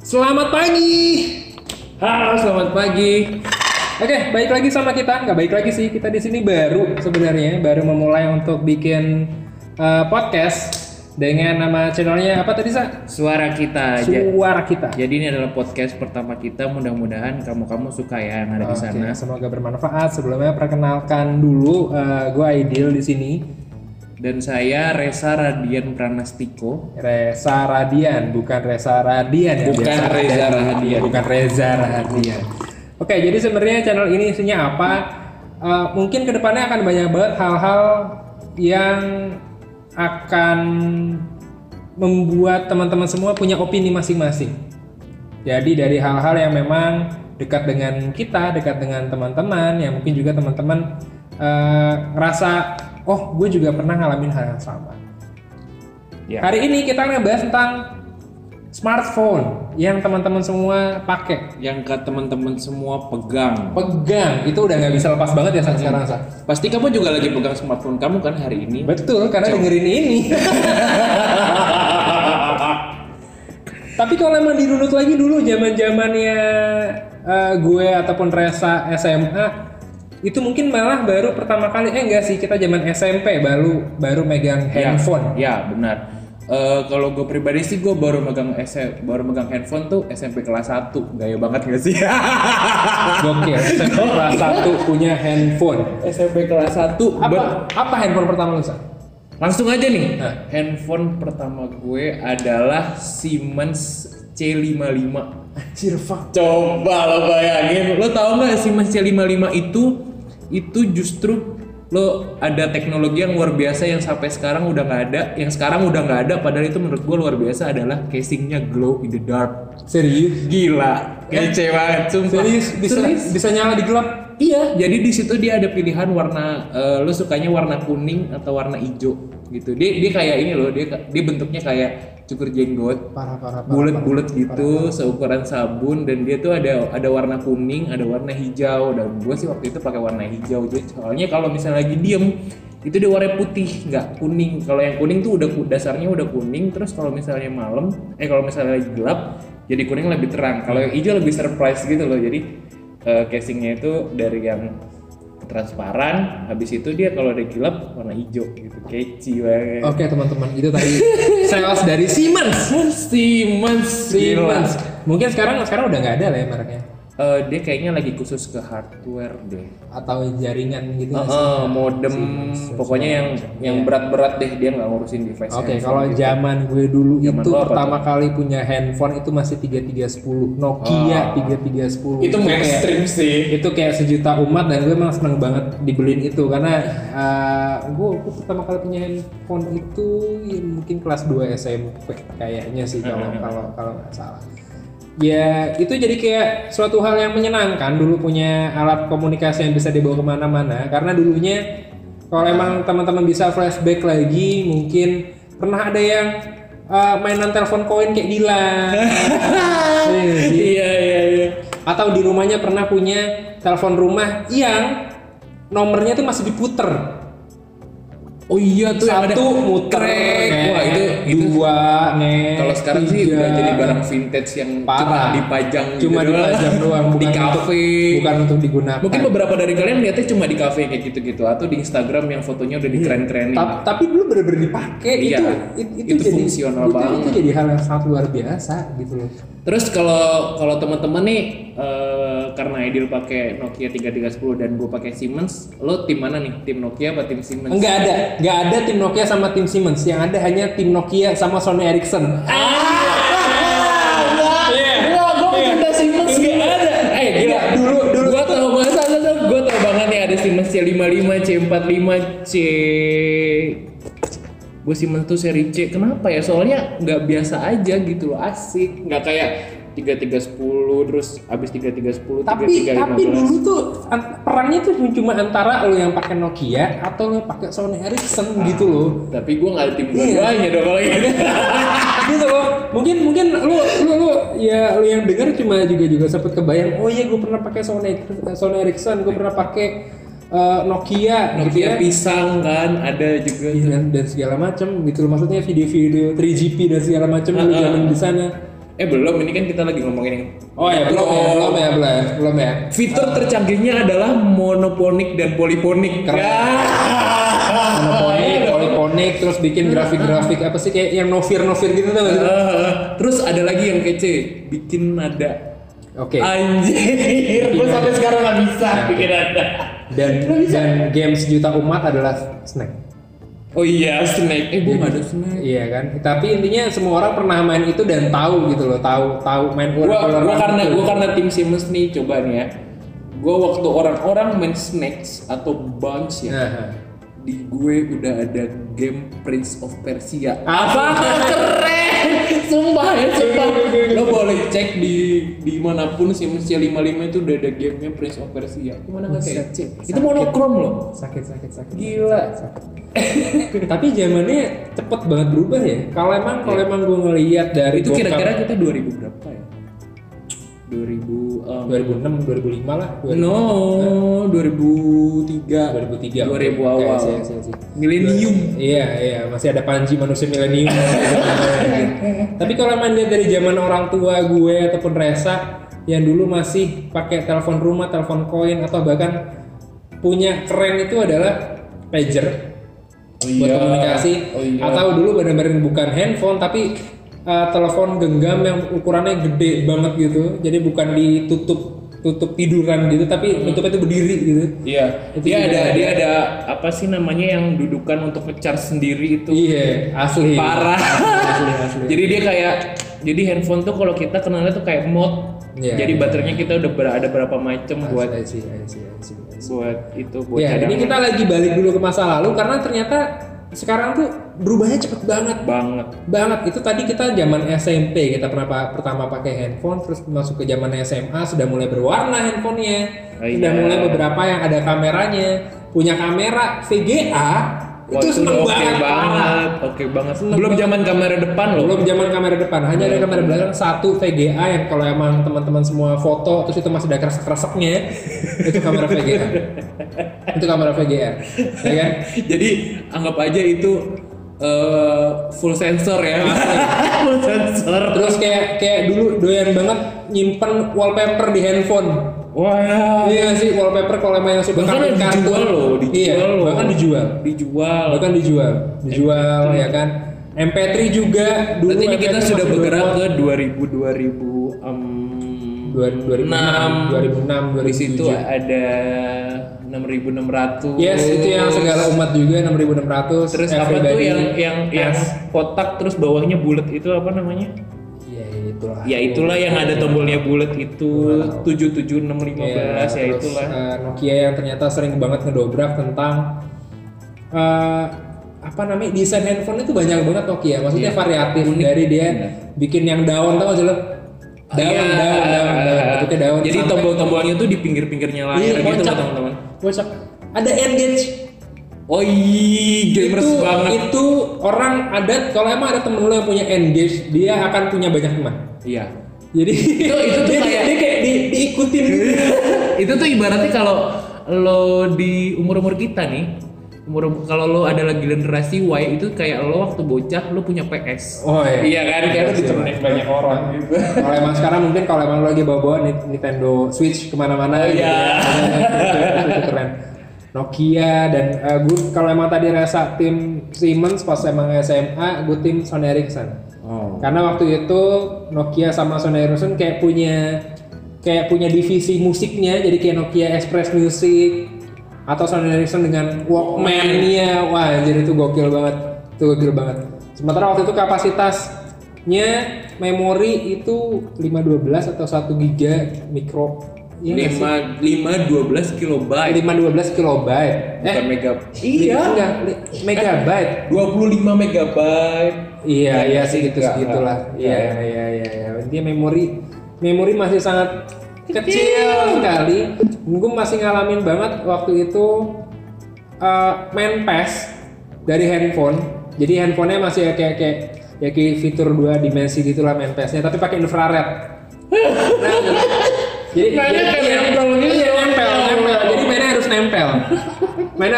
Selamat pagi. Halo, selamat pagi. Oke, baik lagi sama kita. Nggak baik lagi sih, kita di sini baru memulai untuk bikin podcast dengan nama channelnya apa tadi, Sa? Suara kita. Suara kita. Jadi ini adalah podcast pertama kita. Mudah-mudahan kamu suka ya yang ada di sana. Semoga bermanfaat. Sebelumnya perkenalkan dulu, gue Aidil di sini. Dan saya Reza Radian Pranastiko. Reza Radian, bukan Reza Radian ya. Bukan Reza Radian. Bukan Reza Radian. Oke, jadi sebenarnya channel ini isinya apa? Mungkin kedepannya akan banyak banget hal-hal yang akan membuat teman-teman semua punya opini masing-masing. Jadi dari hal-hal yang memang dekat dengan kita, dekat dengan teman-teman, yang mungkin juga teman-teman ngerasa, oh gue juga pernah ngalamin hal yang sama. Ya. Hari ini kita akan ngebahas tentang smartphone yang teman-teman semua pakai. Yang teman-teman semua pegang. Itu udah nggak bisa lepas banget ya sekarang, Sa. Pasti kamu juga lagi pegang smartphone kamu kan hari ini. Betul, karena dengerin ini. Tapi kalau emang dirunut lagi dulu zaman-zamannya gue ataupun Reza SMA, itu mungkin malah baru pertama kali, enggak sih, kita zaman SMP baru megang handphone. Ya, benar. Kalau gue pribadi sih gue baru megang handphone tuh SMP kelas 1. Gaya banget gak sih? Gokil, SMP kelas 1 punya handphone. SMP kelas 1. Apa handphone pertama lu, Sa? Langsung aja nih. Handphone pertama gue adalah Siemens C55. Anjir, fuck. Coba lo bayangin. Lo tau gak Siemens C55 itu justru lo ada teknologi yang luar biasa yang sampai sekarang udah nggak ada, padahal itu menurut gue luar biasa adalah casingnya glow in the dark. Serius? Gila, kece banget, sumpah. Serius? Bisa nyala di gelap? Iya, jadi di situ dia ada pilihan warna, lo sukanya warna kuning atau warna hijau gitu. Dia kayak ini loh, dia bentuknya kayak cukur jenggot, bulat-bulat gitu, seukuran sabun, dan dia tuh ada warna kuning, ada warna hijau, dan gue sih waktu itu pakai warna hijau. Jadi soalnya kalau misalnya lagi diem itu dia warna putih, nggak kuning. Kalau yang kuning tuh dasarnya udah kuning, terus kalau misalnya kalau misalnya lagi gelap jadi kuning lebih terang. Kalau yang hijau lebih surprise gitu loh. Jadi casingnya itu dari yang transparan, habis itu dia kalau udah gelap warna hijau gitu, kece banget. Oke teman-teman, itu tadi sales dari Siemens. Mungkin sekarang udah nggak ada lah ya mereknya. Dia kayaknya lagi khusus ke hardware deh. Atau jaringan gitu. Modem, pokoknya yang berat-berat deh, dia nggak ngurusin device. Oke, kalau zaman gue dulu Zaman itu lo apa pertama kali punya handphone itu masih 3310 Nokia 3310. Itu mainstream sih. Itu kayak sejuta umat, dan gue emang seneng banget dibeliin itu karena gue pertama kali punya handphone itu ya mungkin kelas 2 SMP kayaknya sih kalau nggak salah. Ya itu jadi kayak suatu hal yang menyenangkan dulu punya alat komunikasi yang bisa dibawa kemana-mana, karena dulunya kalau emang teman-teman bisa flashback lagi, mungkin pernah ada yang mainan telepon koin kayak Dilan. Iya. Atau di rumahnya pernah punya telepon rumah yang nomornya tuh masih diputer. Oh iya tuh yang ada satu muter, wah itu dua, kalau sekarang sih udah jadi barang vintage yang parah. cuma dipajang doang, di kafe, bukan untuk digunakan. Mungkin beberapa dari kalian lihatnya cuma di kafe kayak gitu-gitu, atau di Instagram yang fotonya udah dikeren-kerenin. Tapi dulu bener-bener dipakai. Iya, itu jadi fungsional banget. Itu jadi hal yang sangat luar biasa gitu loh. Terus kalau teman-teman nih, karena Aidil pakai Nokia 3310 dan gue pakai Siemens, lo tim mana nih? Tim Nokia apa tim Siemens? Nggak ada tim Nokia sama tim Siemens. Yang ada hanya tim Nokia sama Sony Ericsson. Gue udah Siemens nggak ada. Gila. Dulu gue tau banget nih ada Siemens C55, C45, gue Siemens tuh seri C. Kenapa ya? Soalnya nggak biasa aja gitu loh, asik. Nggak kayak 3310 terus abis 3310 tapi 3315. Dulu tuh perangnya tuh cuma antara lo yang pakai Nokia atau lo yang pakai Sony Ericsson gitu loh. Tapi gue nggak ada tim dua-duanya dong kalau ini. Gitu loh. Mungkin lu ya lo yang dengar cuma juga sempat kebayang, oh iya gue pernah pakai Sony Ericsson, gue pernah pakai Nokia gitu ya. Pisang kan ada juga dan segala macam gitu loh, maksudnya video-video 3GP dan segala macam dulu zaman di sana. Belum, ini kan kita lagi ngomongin yang Oh ya, belum ya. Fitur tercanggihnya adalah monoponik dan poliponik. Monoponik, poliponik, terus bikin grafik-grafik apa sih kayak yang novir gitu tuh. Terus ada lagi yang kece, bikin nada. Oke. Anjir, gue sampai sekarang nggak bisa bikin nada. Dan games juta umat adalah Snake. Oh iya, Snake. Gue nggak ada Snake. Iya kan. Tapi intinya semua orang pernah main itu dan tahu gitu loh, tahu main Gue karena tim Sims nih, coba nih ya. Gue waktu orang-orang main Snakes atau Bounce ya. Di gue udah ada game Prince of Persia. Apa keren? Sumpah. Lo boleh cek di manapun Sims 55 itu udah ada gamenya Prince of Persia. Gimana nggak kece? Itu monokrom loh. Sakit. Gila. Tapi zamannya cepet banget berubah ya. Kalau emang gue ngelihat dari itu kira-kira kita 2000 berapa ya? 2006, 2005 lah. 2003 2000 awal. Milenium. Iya, masih ada Panji manusia milenium. Tapi kalau main lihat dari zaman orang tua gue ataupun Resa yang dulu masih pakai telepon rumah, telepon koin atau bahkan punya keren itu adalah pager buat komunikasi. Atau dulu benar-benar bukan handphone tapi telepon genggam yang ukurannya gede banget gitu, jadi bukan ditutup tiduran gitu, tapi tutupnya itu berdiri gitu. Iya. Dia ada apa sih namanya yang dudukan untuk nge-charge sendiri itu. Iya, asli. Parah. Asli. Jadi handphone tuh kalau kita kenalnya tuh kayak mod. Yeah, jadi baterainya kita udah ada berapa macam buat buat ya, ini kita lagi balik dulu ke masa lalu karena ternyata sekarang tuh berubahnya cepet banget. Itu tadi kita zaman SMP kita pertama pakai handphone, terus masuk ke zaman SMA sudah mulai berwarna handphonenya, sudah mulai beberapa yang ada kameranya, punya kamera VGA. Itu seneng banget. Oke banget. Belum zaman kamera depan loh. Hanya ada kamera belakang satu VGA yang kalau emang teman-teman semua foto terus itu masih ada kresek-kreseknya, itu kamera VGA. Ya kan? Jadi anggap aja itu full sensor ya. Full sensor. Terus kayak dulu doyan banget nyimpen wallpaper di handphone. Wah, iya sih wallpaper kalau emang yang suka kartu bahkan dijual ya kan. MP3 juga dulu. Berarti ini kita sudah bergerak ke 2006. Di situ ada 6.600. Yes, itu yang segala umat juga 6.600. Terus apa tuh yang kotak terus bawahnya bulat itu apa namanya? Itulah yang ada tombolnya bulat itu 77615 ya itulah. Nokia yang ternyata sering banget ngedobrak tentang desain handphone itu banyak banget Nokia. Maksudnya variatif dari dia bikin yang daun tau gak sih lo? Daun. Daun. Jadi tombol-tombolnya tuh di pinggir-pinggirnya layar gitu loh teman-teman. Ada engage. Oh iya, gamers banget. Itu orang adat, kalau emang ada temen lo yang punya engage, dia akan punya banyak teman. Iya. Jadi itu tuh dia kayak diikutin gitu. Itu tuh ibaratnya kalau lo di umur-umur kita nih, kalau lo ada lagi generasi Y itu kayak lo waktu bocah lo punya PS. Oh iya. Iya kan, kayak lo ditemenin banyak orang gitu. Kalau emang sekarang mungkin kalau emang lo lagi bawa Nintendo Switch kemana-mana. Oh iya. Itu keren. Nokia dan gue kalau emang tadi rasa tim Siemens pas emang SMA gue tim Sony Ericsson. Karena waktu itu Nokia sama Sony Ericsson kayak punya divisi musiknya, jadi kayak Nokia Express Music atau Sony Ericsson dengan Walkman-nya. Wah jadi itu gokil banget. Sementara waktu itu kapasitasnya memori itu 512 atau 1 giga mikro. 512 kilobyte. 512 kilobyte. Bukan megabyte. Iya. Enggak, megabyte. 25 megabyte. Iya segitulah. Iya. Dia memori masih sangat kecil sekali. Gue masih ngalamin banget waktu itu main PES dari handphone. Jadi handphonenya masih kayak fitur 2 dimensi gitulah main PES-nya, tapi pakai infrared. Jadi nempel. Jadi mainnya harus nempel.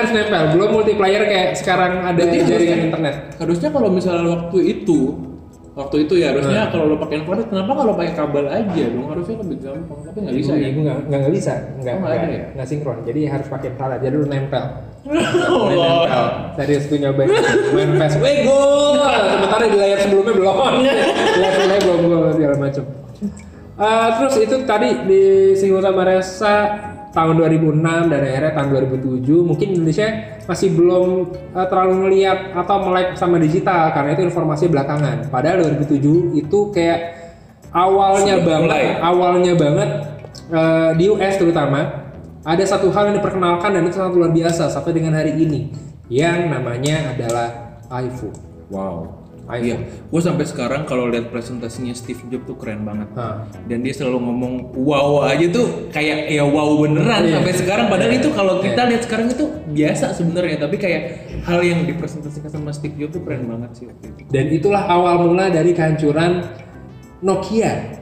Belum multiplayer kayak sekarang ada jaringan internet. Harusnya kalau misalnya waktu itu waktu itu ya harusnya kalau lo pakai infrared, kenapa kalau pakai kabel aja dong, harusnya lebih gampang, tapi nggak bisa ya. Gue nggak bisa, nggak sinkron, jadi harus pakai infrared, jadi lu nempel. Oh, Nempel. Serius gue nyobain main PES, go. Sementara di layar sebelumnya belum, layar sebelumnya belum segala macam. Terus itu tadi disinggung sama Resa tahun 2006 dan akhirnya tahun 2007 mungkin Indonesia masih belum terlalu ngeliat atau melek sama digital karena itu informasi belakangan. Padahal 2007 itu kayak awalnya banget di US terutama ada satu hal yang diperkenalkan dan itu sangat luar biasa sampai dengan hari ini yang namanya adalah iPhone. Wow. Iya, gue sampai sekarang kalau lihat presentasinya Steve Jobs tuh keren banget. Dan dia selalu ngomong wow aja tuh kayak ya wow beneran sampai sekarang. Padahal itu kalau kita lihat sekarang itu biasa sebenarnya, tapi kayak hal yang dipresentasikan sama Steve Jobs tuh keren banget sih. Dan itulah awal mula dari kehancuran Nokia.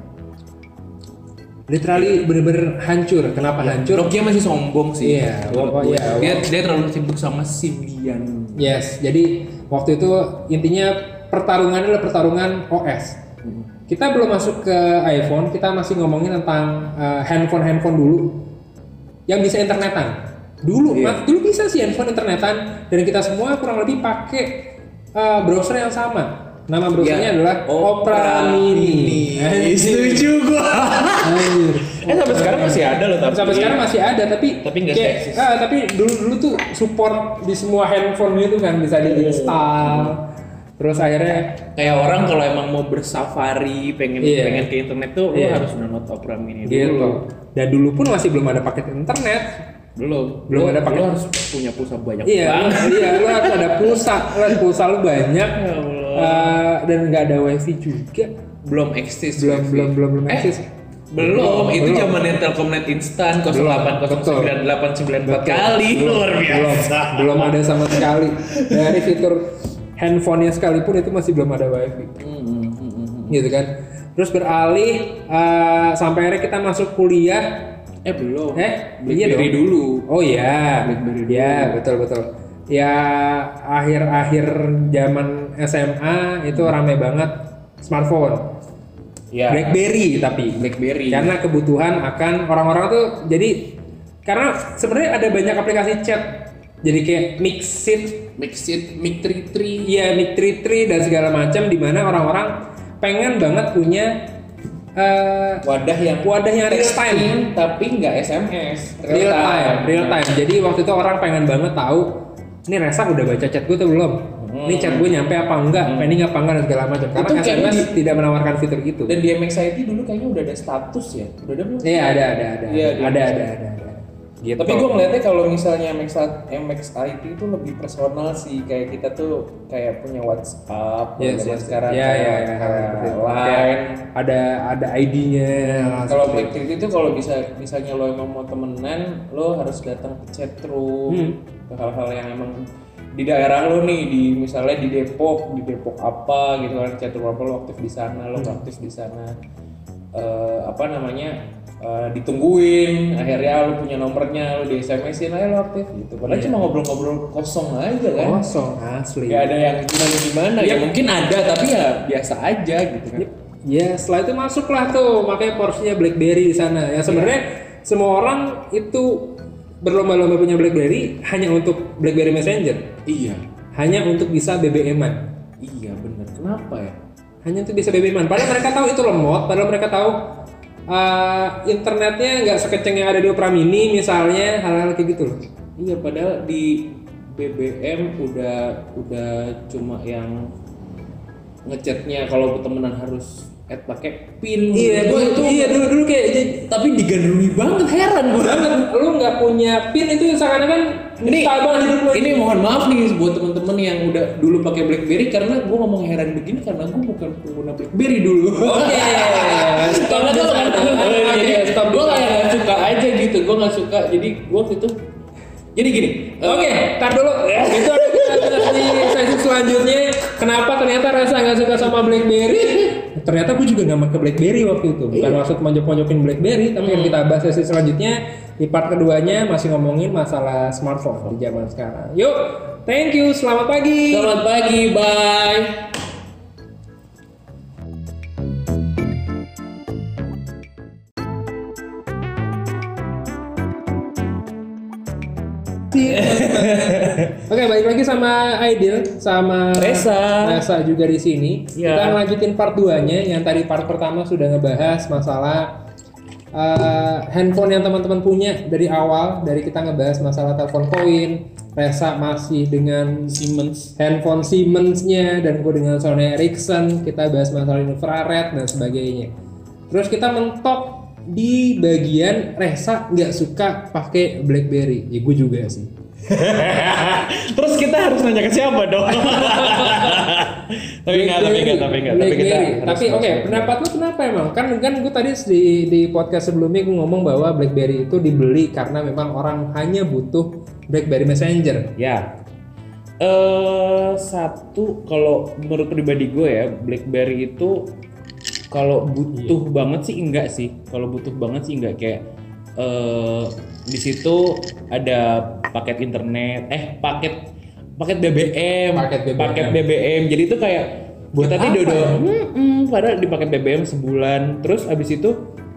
Literally bener-bener hancur. Kenapa hancur? Nokia masih sombong sih. Iya. Dia terlalu sibuk sama Symbian. Yes. Jadi waktu itu intinya pertarungannya adalah pertarungan OS. Kita belum masuk ke iPhone. Kita masih ngomongin tentang handphone dulu yang bisa internetan. Dulu bisa sih handphone internetan dan kita semua kurang lebih pakai browser yang sama. Nama browsernya adalah Opera Mini. Setuju gua. Sampai sekarang masih ada loh, sampai sekarang masih ada tapi nggak seksis. Tapi dulu tuh support di semua handphone itu kan bisa diinstal. Terus akhirnya kayak orang kalau emang mau bersafari pengen ke internet tuh lu harus download Opera Mini dulu. Dan dulu pun masih belum ada paket internet. Belum ada paket. Lu harus punya pulsa banyak banget. Iya, lu harus ada pulsa lu banyak. Dan nggak ada wifi juga. Belum eksis. Belum eksis. Belum, itu zamannya Telkomnet instan 08098994 kali. Luar biasa. Belum ada sama sekali. Dari fitur handphonenya sekalipun itu masih belum ada wifi. Gitu kan. Terus beralih sampai akhirnya kita masuk kuliah. Belum. BlackBerry dulu. Oh iya, BlackBerry. Ya, betul. Ya akhir zaman SMA itu rame banget smartphone. Ya. BlackBerry karena kebutuhan akan orang-orang tuh jadi karena sebenarnya ada banyak aplikasi chat. Jadi kayak Mixit, Mic33. Iya, Mic33 dan segala macam di mana orang-orang pengen banget punya wadah yang real time tapi nggak SMS. Real time. Jadi waktu itu orang pengen banget tahu ini Resa udah baca chat gue tuh belum? Ini chat gue nyampe apa enggak? Pending apa enggak dan segala macam. Karena itu SMS tidak menawarkan fitur itu. Dan di MXIT dulu kayaknya udah ada status ya. Udah ada belum? Iya, ada. Gitu. Tapi gue ngeliatnya kalau misalnya MXIT itu lebih personal sih, kayak kita tuh kayak punya WhatsApp, sekarang Line, ada ID-nya. Kalau BlackBerry itu kalau misalnya lo emang mau temenan, lo harus datang ke chatroom, ke hal-hal yang emang di daerah lo nih, misalnya di Depok apa gitu kan, chatroom apa lo aktif di sana, lo aktif di sana, ditungguin, akhirnya lo punya nomornya, lo di SMS-in aja lo aktif gitu. Padahal cuma ngobrol-ngobrol kosong aja kan. Kosong asli. Gak ada yang gimana. Ya mungkin ada tapi ya biasa aja gitu kan. Ya setelah itu masuklah tuh, makanya porsinya BlackBerry di sana. Ya sebenarnya semua orang itu berlomba-lomba punya BlackBerry hanya untuk BlackBerry Messenger. Iya. Hanya untuk bisa BBM-an. Iya benar. Kenapa ya? Hanya untuk bisa BBM-an. Padahal mereka tahu itu lemot. Padahal mereka tahu internetnya nggak sekenceng yang ada di Opera Mini misalnya, hal-hal kayak gitu loh. Iya, padahal di BBM udah cuma yang ngechatnya kalau temenan harus pakai pin. Iya, dulu kayak tapi digandrungi banget, heran gue banget. Lu nggak punya pin itu seakan-akan ini mohon maaf nih buat temen-temen yang udah dulu pakai BlackBerry, karena gue ngomong heran begini karena gue bukan pengguna BlackBerry dulu. Oke. Stop. Gue nggak suka aja gitu, gue nggak suka. Jadi gue itu. Jadi gini. Oke, tar dulu. Itu ada di sesi selanjutnya. Kenapa ternyata Resa nggak suka sama BlackBerry? Ternyata gue juga nggak pakai BlackBerry waktu itu. Bukan maksud monjok-monjokin BlackBerry, tapi yang kita bahas sesi selanjutnya di part keduanya masih ngomongin masalah smartphone di zaman sekarang. Yuk, thank you, selamat pagi. Selamat pagi, bye. Oke, balik lagi sama Aidil sama Resa juga di sini. Ya. Kita lanjutin part 2-nya. Yang tadi part pertama sudah ngebahas masalah handphone yang teman-teman punya dari awal. Dari kita ngebahas masalah telepon koin. Resa masih dengan handphone Siemens-nya dan gue dengan Sony Ericsson. Kita bahas masalah infrared dan sebagainya. Terus kita mentok di bagian Resa nggak suka pakai BlackBerry. Ya gue juga sih. Terus kita harus nanya ke siapa dong? tapi oke, pendapat lu kenapa emang? Kan gue tadi di podcast sebelumnya gue ngomong bahwa BlackBerry itu dibeli karena memang orang hanya butuh BlackBerry Messenger. Ya. Satu, kalau menurut pribadi gue ya, BlackBerry itu kalau butuh banget sih enggak sih. Kalau butuh banget sih enggak, kayak di situ ada paket internet, paket BBM. Jadi itu kayak buat kita apa ya? Padahal di paket BBM sebulan. Terus abis itu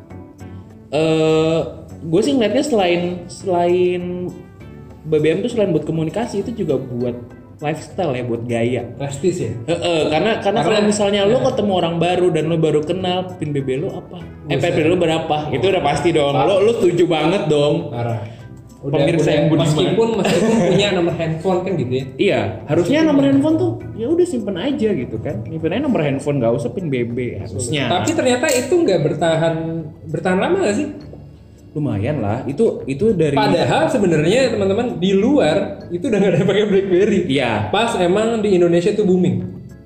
gue sih ngeliatnya selain BBM tuh selain buat komunikasi, itu juga buat lifestyle ya, buat gaya. Prestis ya? Karena kalau misalnya lo ketemu orang baru dan lo baru kenal, pin BB lo apa? Pin lo berapa? Itu udah pasti dong. Lo setuju banget dong. Parah. Pemirsa yang budiman. Meskipun punya nomor handphone kan gitu ya. Iya, harusnya nomor handphone tuh ya udah simpen aja gitu kan. Simpen aja nomor handphone, nggak usah pin BB harusnya. Tapi ternyata itu nggak bertahan lama nggak sih? Lumayan lah, itu dari. Padahal sebenarnya teman-teman di luar itu udah nggak ada yang pakai BlackBerry. Iya. Pas emang di Indonesia tuh booming.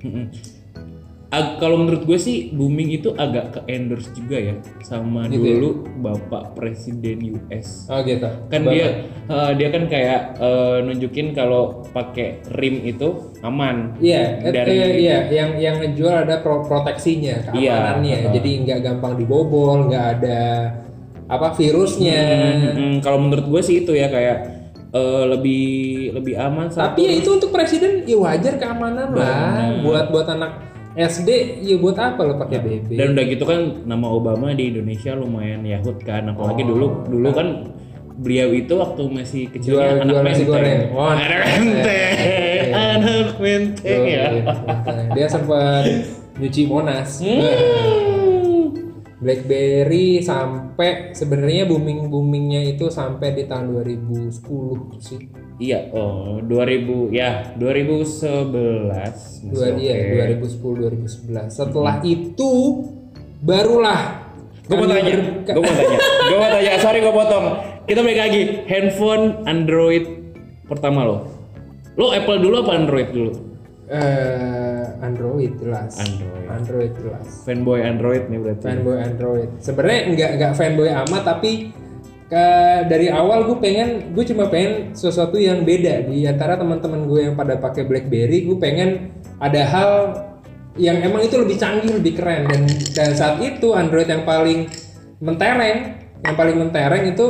Kalau menurut gue sih booming itu agak ke endorse juga ya sama gitu dulu ya? Bapak Presiden US. Oh gitu. Kan dia kan kayak nunjukin kalau pakai rim itu aman. Iya, yang ngejual ada proteksinya, keamanannya. Jadi nggak gampang dibobol, nggak ada virusnya. Kalau menurut gue sih itu ya kayak lebih aman. Tapi ya itu untuk presiden ya wajar keamanan lah. Buat anak SD ya buat apa lo pakai BB? Dan udah gitu kan nama Obama di Indonesia lumayan Yahut kan, apalagi dulu kan beliau itu waktu masih kecilnya anak menteng. Anak menteng ya. Dia sempat nyuci Monas. BlackBerry sampai sebenarnya boomingnya itu sampai di tahun 2010 sih. Iya, 2011. 2010 2011. Setelah itu barulah gue mau tanya. Sorry gue potong. Kita balik lagi. Handphone Android pertama lo Apple dulu apa Android dulu? Android jelas. Fanboy Android nih berarti. Fanboy Android. Sebenarnya enggak fanboy amat, tapi dari awal gue cuma pengen sesuatu yang beda di antara teman-teman gue yang pada pakai BlackBerry. Gue pengen ada hal yang emang itu lebih canggih, lebih keren, dan saat itu Android yang paling mentereng itu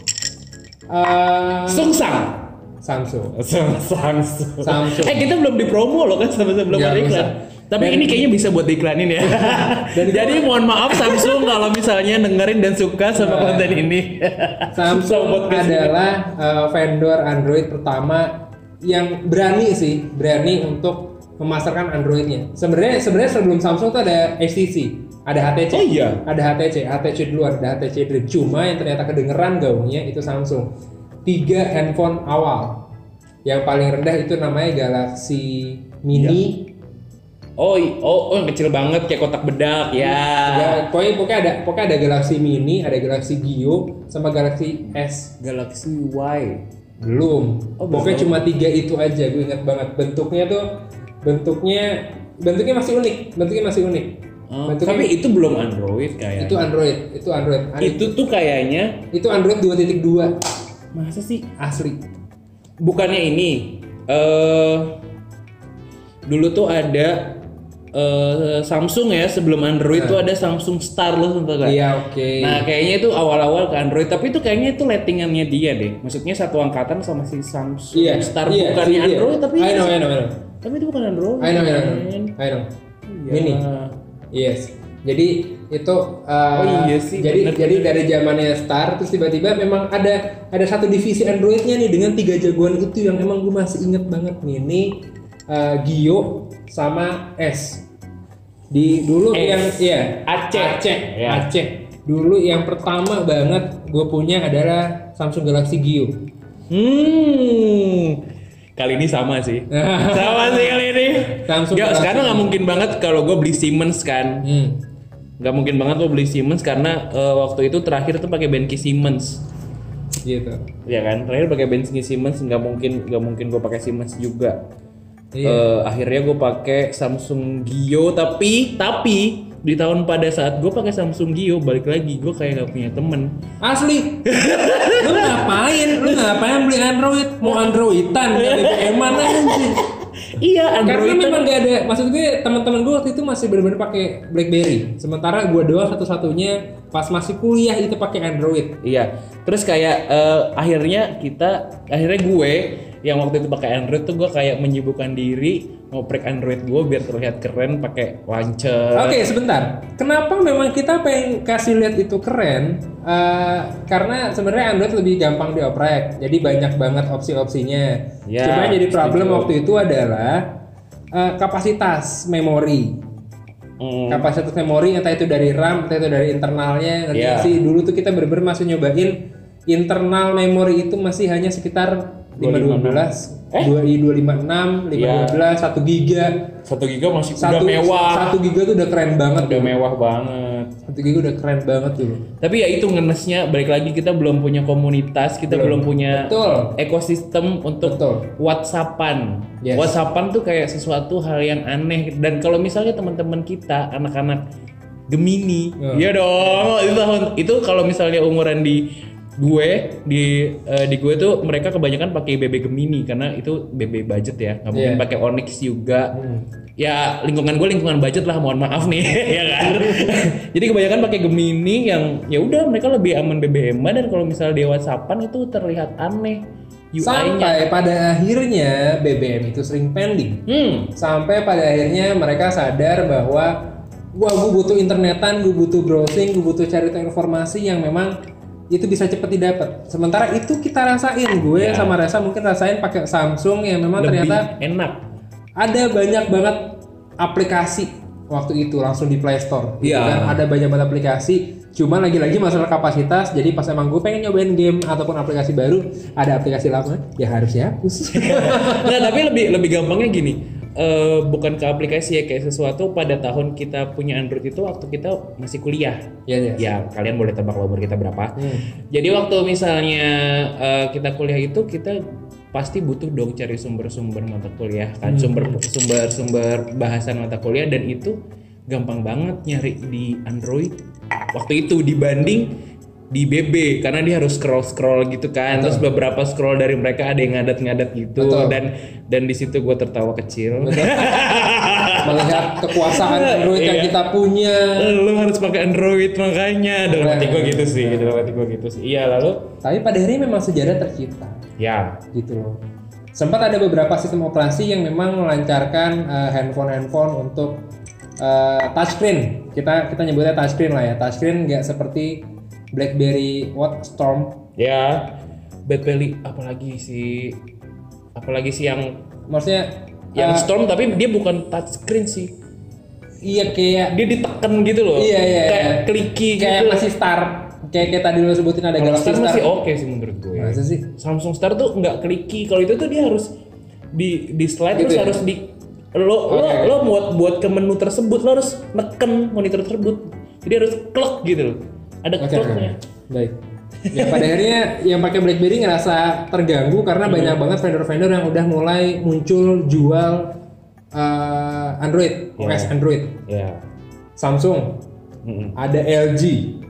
Samsung. Kita belum dipromo loh kan, sebelum ada iklan. Tapi ini kayaknya bisa buat diiklanin ya. Jadi mohon maaf Samsung kalau misalnya dengerin dan suka sama konten ini. Samsung adalah vendor Android pertama yang berani untuk memasarkan Androidnya. Sebenarnya sebelum Samsung tuh ada HTC, ada HTC. Oh iya. Ada HTC dulu, ada HTC Dream. Cuma yang ternyata kedengeran gaungnya itu Samsung. 3 handphone awal. Yang paling rendah itu namanya Galaxy Mini. Yang kecil banget kayak kotak bedak ya. Pokoknya ada Galaxy Mini, ada Galaxy Geo, sama Galaxy S. Galaxy Y belum. Pokoknya cuma 3 itu aja. Gue ingat banget bentuknya masih unik. Tapi itu belum Android kayaknya. Itu Android. Itu tuh kayaknya. Itu Android 2.2. Masa sih? Asli. Bukannya ini. Dulu tuh ada Samsung ya, sebelum Android tuh ada Samsung Star, lo tahu gak? Iya, oke. Nah kayaknya itu awal-awal ke Android, tapi itu kayaknya itu lettingannya dia deh. Maksudnya satu angkatan sama si Samsung Star, bukannya Android tapi. I know. Tapi itu bukan Android. I know. Mini. Yes. Jadi itu iya sih, jadi bener. dari zamannya Star terus tiba-tiba memang ada satu divisi Androidnya nih dengan 3 jagoan itu yang emang gue masih inget banget nih. Ini Gio sama S. Di dulu S. yang iya Aceh. Ya. Aceh. Dulu yang pertama banget gue punya adalah Samsung Galaxy Gio. Kali ini sama sih. Sama sih kali ini. Samsung Nggak, Galaxy sekarang nggak Gio. mungkin banget kalau gue beli Siemens kan. Nggak mungkin banget gue beli Siemens karena waktu itu terakhir tuh pakai benki Siemens. Gitu. Ya kan, terakhir pakai benki Siemens nggak mungkin gue pakai Siemens juga. Iya. Akhirnya gue pakai Samsung Gio tapi di tahun pada saat gue pakai Samsung Gio balik lagi gue kayak gak punya temen. Asli. Lu ngapain beli Android? Mau Androidan gak BBM-an anjing. Iya, Karena Android memang gak ada, maksud gue teman-teman gue waktu itu masih benar-benar pakai BlackBerry. Sementara gue doang satu-satunya pas masih kuliah itu pakai Android. Iya, terus kayak akhirnya gue yang waktu itu pakai Android tuh gue kayak menyibukkan diri ngoprek Android gue biar terlihat keren pakai launcher. Oke, sebentar. Kenapa memang kita pengen kasih lihat itu keren? Karena sebenarnya Android lebih gampang dioprek, jadi banyak banget opsi-opsinya. Ya, Cuma jadi problem setuju. waktu itu adalah kapasitas memori. Kapasitas memori entah itu dari RAM, entah itu dari internalnya. Nanti Iya. sih dulu tuh kita bener-bener masih nyobain internal memori itu masih hanya sekitar 512, 256, 512, 1 giga. 1 giga masih udah mewah. 1 giga tuh udah keren banget. Udah mewah banget. 1 giga udah keren banget dulu. Tapi ya itu ngenesnya balik lagi kita belum punya komunitas, kita belum punya Betul. ekosistem untuk Betul. WhatsAppan. Yes. WhatsAppan tuh kayak sesuatu hal yang aneh dan kalau misalnya teman-teman kita anak-anak Gemini, iya dong. Itu kalau misalnya umuran di gue tuh mereka kebanyakan pakai BB Gemini karena itu BB budget ya, nggak mungkin pakai Onyx juga. Ya lingkungan gue lingkungan budget lah, mohon maaf nih ya kan. Jadi kebanyakan pakai Gemini yang ya udah mereka lebih aman BBM-an dan kalau misalnya di WhatsAppan itu terlihat aneh UI-nya. Sampai pada akhirnya BBM itu sering pending. Sampai pada akhirnya mereka sadar bahwa wah gue butuh internetan, gue butuh browsing, gue butuh cari tahu informasi yang memang itu bisa cepet didapat. Sementara itu kita rasain, gue sama Reza mungkin rasain pakai Samsung yang memang Lebih ternyata enak. ada banyak banget aplikasi waktu itu langsung di Play Store. Gitu Iya. kan? Ada banyak banget aplikasi. Cuma lagi-lagi masalah kapasitas. Jadi pas emang gue pengen nyobain game ataupun aplikasi baru, ada aplikasi lama, ya harus dihapus. Nah tapi lebih gampangnya gini. Bukan ke aplikasi ya, kayak sesuatu pada tahun kita punya Android itu waktu kita masih kuliah. Iya. Ya kalian boleh tebak umur kita berapa. Jadi waktu misalnya kita kuliah itu kita pasti butuh dong cari sumber-sumber mata kuliah kan, sumber bahasan mata kuliah dan itu gampang banget nyari di Android waktu itu dibanding di BB karena dia harus scroll gitu kan. Terus beberapa scroll dari mereka ada yang ngadat-ngadat gitu. Dan di situ gue tertawa kecil. Melihat kekuasaan Android yang kita punya. Lu harus pakai Android makanya. Dalam hati gue gitu sih. Iya lalu. Tapi pada akhirnya memang sejarah tercipta. Ya. Gitu loh. Sempat ada beberapa sistem operasi yang memang melancarkan handphone untuk touchscreen. Kita nyebutnya touchscreen lah ya. Touchscreen nggak seperti BlackBerry Storm. Ya. BlackBerry apalagi sih yang Maksudnya yang Storm tapi dia bukan touchscreen sih. Iya kayak Dia ditekan gitu loh. Iya. Kayak clicky kayak gitu. masih Star. Kayak tadi lo sebutin ada Kalau Galaxy Star Star. masih oke sih menurut gue. Masa sih? Samsung Star tuh nggak clicky. Kalau itu tuh dia harus di slide Gitu terus ya? harus di lo buat ke menu tersebut lo harus neken monitor tersebut. Jadi harus klik gitu loh. Ada kliknya. Baik. Ya pada akhirnya yang pakai BlackBerry ngerasa terganggu karena banyak banget vendor-vendor yang udah mulai muncul jual Android, OS Android. Ya. Samsung, ada LG,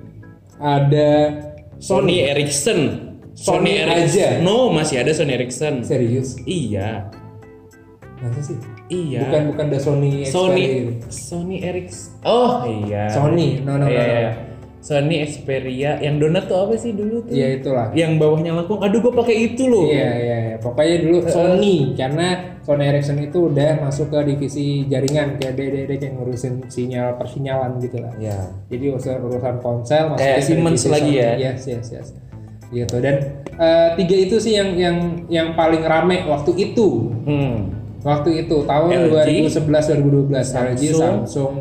ada Sony Ericsson. Sony aja. No, masih ada Sony Ericsson. Serius? Iya. Masa sih? Iya. Bukan ada Sony Sony Ericsson. Oh iya. Sony, no. Iya. Sony Xperia yang donat tuh apa sih dulu tuh? Iya itulah. Yang bawahnya lengkung. Aduh gue pakai itu loh. Iya. Pokoknya dulu Sony karena Sony Ericsson itu udah masuk ke divisi jaringan kayak DDD yang ngurusin sinyal persinyalan gitu lah. Ya. Jadi urusan ponsel Kayak Siemens lagi ya. Yes. Gitu. Dan tiga itu sih yang paling rame waktu itu. Waktu itu tahun LG, 2011 2012 LG, Samsung,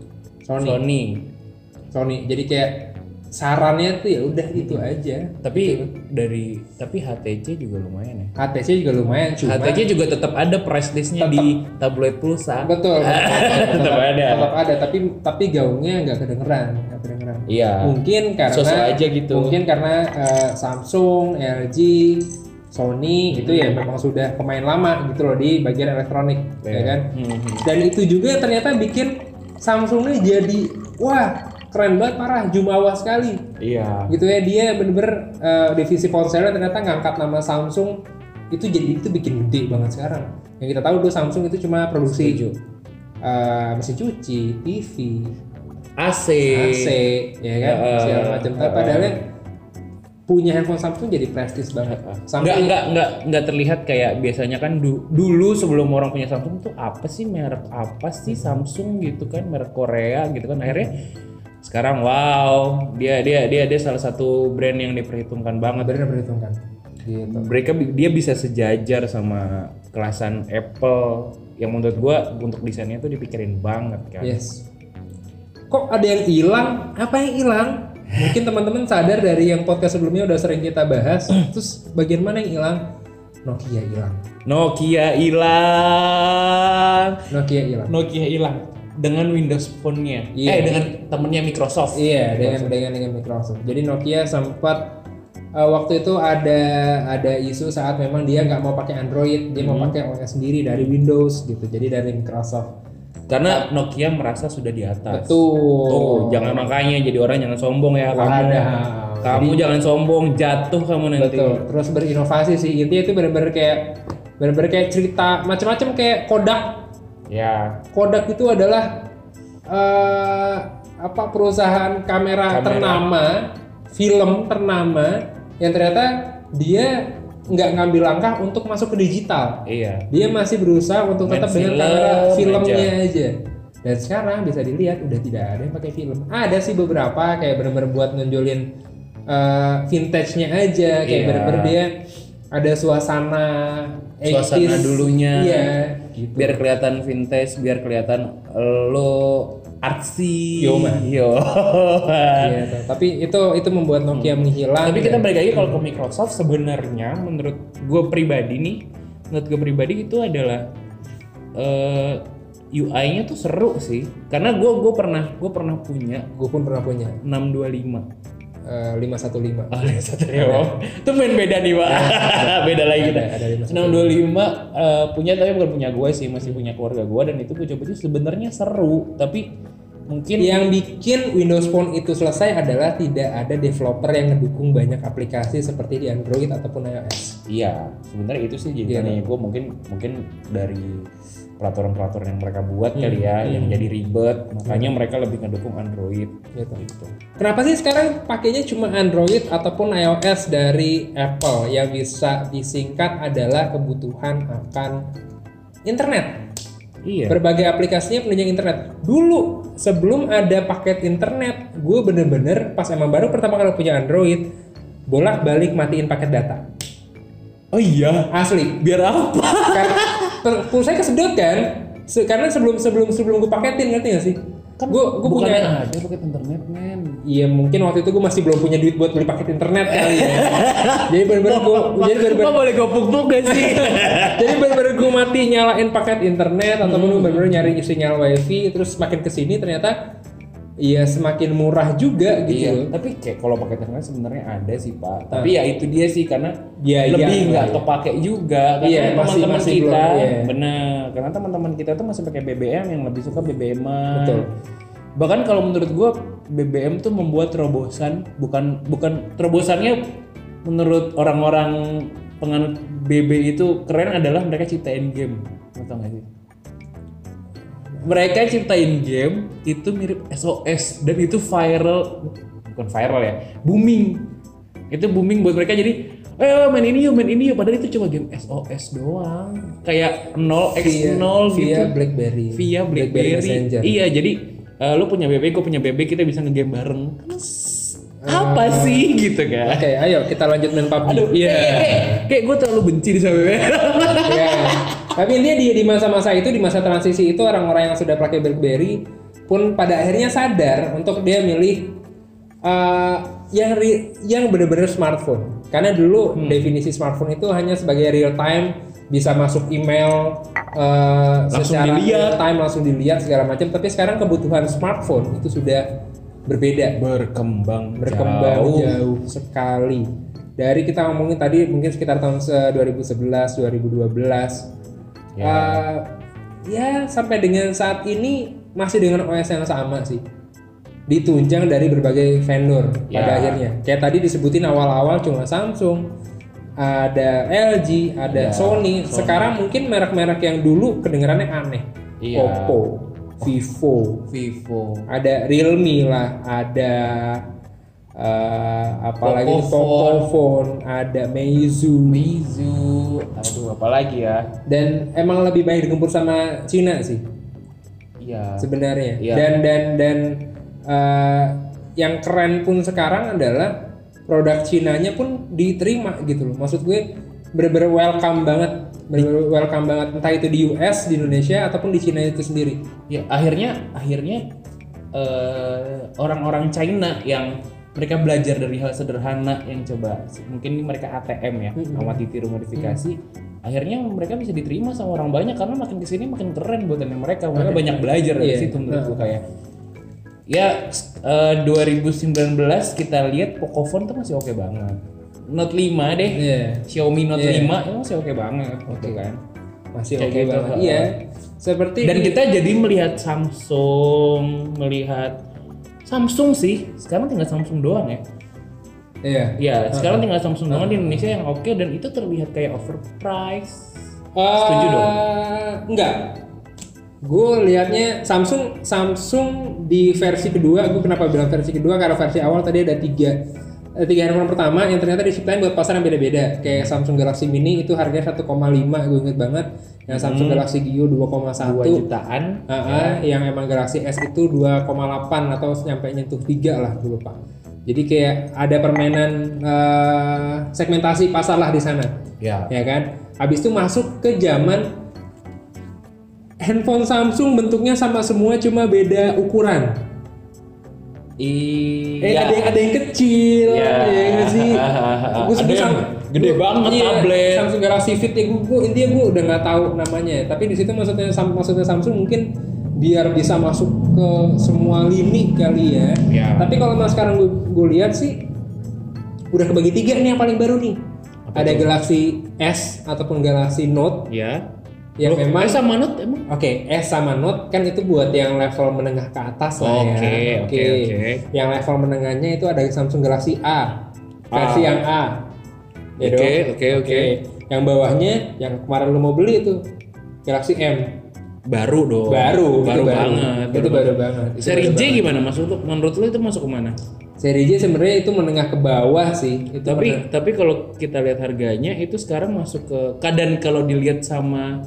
Sony. Jadi kayak sarannya tuh ya udah itu aja. Tapi tapi HTC juga lumayan ya. HTC juga lumayan, cuma HTC juga tetap ada price listnya di tabloid pulsa. betul. Tetap ada. Tetap ada, tapi gaungnya nggak kedengeran. Iya. Mungkin karena Sosok aja gitu. Mungkin karena Samsung, LG, Sony itu ya memang sudah pemain lama gitu loh di bagian elektronik, ya kan. Dan itu juga ternyata bikin Samsung ini jadi wah keren banget, parah, jumawa sekali. Iya. Gitu ya, dia bener-bener divisi ponselnya ternyata ngangkat nama Samsung itu jadi itu bikin gede banget sekarang. Yang kita tahu dulu Samsung itu cuma produksi mesin cuci, TV, AC, ya kan, segala macam. Padahal punya handphone Samsung jadi prestis banget. Nggak terlihat kayak biasanya kan dulu sebelum orang punya Samsung tuh apa sih merek apa sih Samsung gitu kan, merek Korea gitu kan, akhirnya sekarang wow dia salah satu brand yang diperhitungkan banget. Benar diperhitungkan. Gitu. Dia bisa sejajar sama kelasan Apple yang menurut gua untuk desainnya tuh dipikirin banget kan. Yes. Kok ada yang hilang? Apa yang hilang? Mungkin teman-teman sadar dari yang podcast sebelumnya udah sering kita bahas. Terus bagian mana yang hilang? Nokia hilang. Dengan Windows Phone-nya. Dengan temennya Microsoft. Iya, dengan Microsoft. Jadi Nokia sempat waktu itu ada isu saat memang dia nggak mau pakai Android, dia mau pakai OS sendiri dari Windows gitu. Jadi dari Microsoft. Karena Nokia merasa sudah di atas. Betul. Tuh, jangan makanya jadi orang jangan sombong ya kamu jangan sombong, jatuh kamu nanti. Betul. Terus berinovasi sih. Intinya itu benar-benar kayak cerita macam-macam kayak Kodak. Ya. Kodak itu adalah perusahaan kamera ternama, film ternama yang ternyata dia nggak ngambil langkah untuk masuk ke digital. Iya. Dia masih berusaha untuk tetap dengan kamera filmnya aja. Dan sekarang bisa dilihat udah tidak ada yang pakai film. Ada sih beberapa kayak benar-benar buat nonjolin vintage-nya aja, kayak benar-benar dia ada suasana dulunya. Iya, gitu. Biar kelihatan vintage, biar kelihatan lo artsy. Yo. Iya, tapi itu membuat Nokia menghilang. Tapi kita balik lagi kalau ke Microsoft, sebenarnya menurut gue pribadi itu adalah UI-nya tuh seru sih. Karena gue pun pernah punya 625. 515. Oh, 515. Itu main beda nih, Pak. Beda lagi kita. Ada 625 punya, tapi bukan punya gue sih, masih punya keluarga gue, dan itu gue coba itu sebenarnya seru, tapi mungkin yang bikin Windows Phone itu selesai adalah tidak ada developer yang ngedukung banyak aplikasi seperti di Android ataupun iOS. Iya, sebenarnya itu sih jadi gue mungkin dari peraturan yang mereka buat kali ya, yang jadi ribet, makanya mereka lebih ngedukung Android gitu. Kenapa sih sekarang pakainya cuma Android ataupun iOS dari Apple? Yang bisa disingkat adalah kebutuhan akan internet. Iya. Berbagai aplikasinya penunjang internet. Dulu sebelum ada paket internet, gue bener-bener pas emang baru pertama kali punya Android, bolak-balik matiin paket data. Oh iya, asli. Biar apa? Karena pulsa kesedot kan. Karena sebelum gue paketin, ngerti gak sih? Kan gue punya ada paket internet, men. Iya, mungkin waktu itu gue masih belum punya duit buat beli paket internet kali ya. Jadi bener-bener boleh gopuk gak sih? Jadi bener-bener gue mati nyalain paket internet ataupun bener-bener nyari sinyal wifi, terus semakin kesini ternyata iya semakin murah juga gitu. Iya, tapi kayak kalau paket internet sebenarnya ada sih, Pak. Tapi ya itu dia sih, karena lebih nggak kepake juga karena teman-teman kita benar, karena teman-teman kita tuh masih pakai BBM, yang lebih suka BBM-an. Betul. Bahkan kalau menurut gua BBM tuh membuat terobosan, bukan terobosannya menurut orang-orang penganut BB itu keren adalah mereka ciptain game. Tahu nggak sih? Mereka ciptain game itu mirip SOS dan itu booming. Itu booming buat mereka, jadi main ini yuk, padahal itu cuma game SOS doang. Kayak 0x0 gitu. Via BlackBerry. Messenger. Iya, jadi lu punya BB, gue punya BB, kita bisa ngegame bareng. Apa sih gitu kan? Oke, ayo kita lanjut main PUBG. Aduh, iya. Kayak gue terlalu benci sama BB. Iya. Tapi intinya di masa-masa itu, di masa transisi itu orang-orang yang sudah pakai BlackBerry pun pada akhirnya sadar untuk dia milih yang benar-benar smartphone. Karena dulu definisi smartphone itu hanya sebagai real time, bisa masuk email secara real time, langsung dilihat segala macam. Tapi sekarang kebutuhan smartphone itu sudah berbeda, berkembang jauh sekali. Dari kita ngomongin tadi mungkin sekitar tahun 2011, 2012. Ya sampai dengan saat ini masih dengan OS yang sama sih, ditunjang dari berbagai vendor pada akhirnya. Kayak tadi disebutin awal-awal cuma Samsung, ada LG, ada Sony. Sekarang mungkin merek-merek yang dulu kedengarannya aneh, Oppo, Vivo, ada Realme lah, ada apalagi Pocophone, ada Meizu, aduh apalagi ya. Dan emang lebih banyak digempur sama Cina sih. Iya. Sebenarnya. Dan yang keren pun sekarang adalah produk Cinanya pun diterima gitu loh. Maksud gue bener-bener welcome banget. Entah itu di US, di Indonesia ataupun di Cina itu sendiri. Ya akhirnya orang-orang China yang mereka belajar dari hal sederhana yang coba mungkin mereka ATM ya, amati tiru modifikasi. Akhirnya mereka bisa diterima sama orang banyak karena makin kesini makin keren buatan mereka banyak belajar dari situ menurutku kayak. Ya 2019 kita lihat Pocophone tuh masih oke banget. Note 5 deh, Xiaomi Note 5 itu masih oke banget, kan? Masih oke banget. Iya. Seperti dan kita jadi melihat Samsung sih, sekarang tinggal Samsung doang ya. Iya, sekarang tinggal Samsung doang di Indonesia yang oke dan itu terlihat kayak overpriced. Setuju dong? Enggak. Gue liatnya Samsung di versi kedua. Gue kenapa bilang versi kedua? Karena versi awal tadi ada tiga handphone pertama yang ternyata diciptain buat pasar yang beda-beda. Kayak Samsung Galaxy Mini itu harganya 1,5, gue inget banget. Yang Samsung Galaxy Geo 2,1 2 jutaan. Yang emang Galaxy S itu 2,8 atau nyampe nyentuh 3 lah, gue lupa. Jadi kayak ada permainan segmentasi pasar lah di sana. Ya kan? Habis itu masuk ke zaman handphone Samsung bentuknya sama semua cuma beda ukuran. Ada yang kecil, ya nggak sih? Ada yang gede banget tablet. Samsung Galaxy Fit ya, intinya gue udah nggak tahu namanya. Tapi di situ maksudnya Samsung mungkin biar bisa masuk ke semua lini kali ya. Tapi kalau sekarang gue lihat sih udah kebagi 3 nih yang paling baru nih. Ada Galaxy S ataupun Galaxy Note. Yang memang S sama Note emang? S sama Note kan itu buat yang level menengah ke atas lah ya. Yang level menengahnya itu ada Samsung Galaxy A, versi yang A. Yang bawahnya yang kemarin lo mau beli itu Galaxy M. Baru dong. Baru banget. Itu baru banget. Seri J gimana menurut lo itu masuk kemana? Seri J sebenarnya itu menengah ke bawah sih. Tapi kalau kita lihat harganya itu sekarang masuk ke dan kalau dilihat sama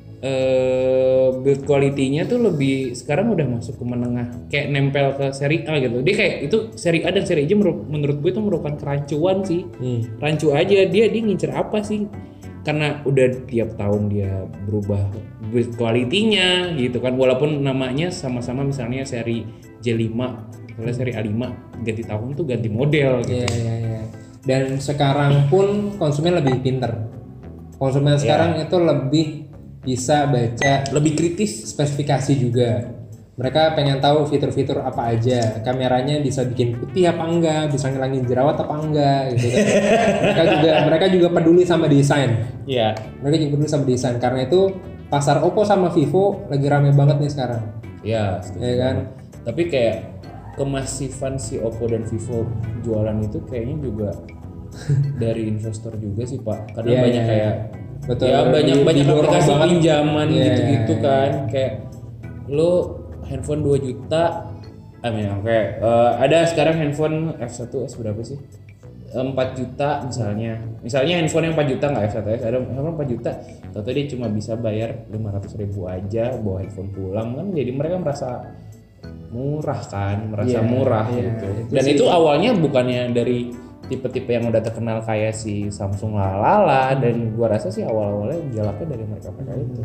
build quality-nya tuh lebih sekarang udah masuk ke menengah, kayak nempel ke seri A gitu. Dia kayak itu seri A dan seri J menurut gue itu merupakan kerancuan sih. Rancu aja dia ngincer apa sih? Karena udah tiap tahun dia berubah build quality-nya gitu kan. Walaupun namanya sama-sama misalnya seri J5, misalnya seri A5 ganti tahun tuh ganti model gitu. Iya. Dan sekarang pun konsumen lebih pinter. Konsumen sekarang itu lebih bisa baca, lebih kritis spesifikasi juga. Mereka pengen tahu fitur-fitur apa aja, kameranya bisa bikin putih apa enggak, bisa ngilangin jerawat apa enggak gitu kan. mereka juga peduli sama desain. Mereka juga peduli sama desain, karena itu pasar Oppo sama Vivo lagi rame banget nih sekarang. Ya kan? Tapi kayak kemasifan si Oppo dan Vivo jualan itu kayaknya juga dari investor juga sih Pak. Karena banyak kayak banyak aplikasi pinjaman gitu-gitu kan. Kayak lo handphone 2 juta. Ada sekarang handphone S1 S berapa sih? 4 juta misalnya handphone yang 4 juta nggak F1S, ada handphone 4 juta atau dia cuma bisa bayar 500.000 aja bawa handphone pulang kan, jadi mereka merasa murah gitu. Dan itu awalnya bukannya dari tipe-tipe yang udah terkenal kayak si Samsung lalala, dan gua rasa sih awal-awalnya galaknya dari mereka itu.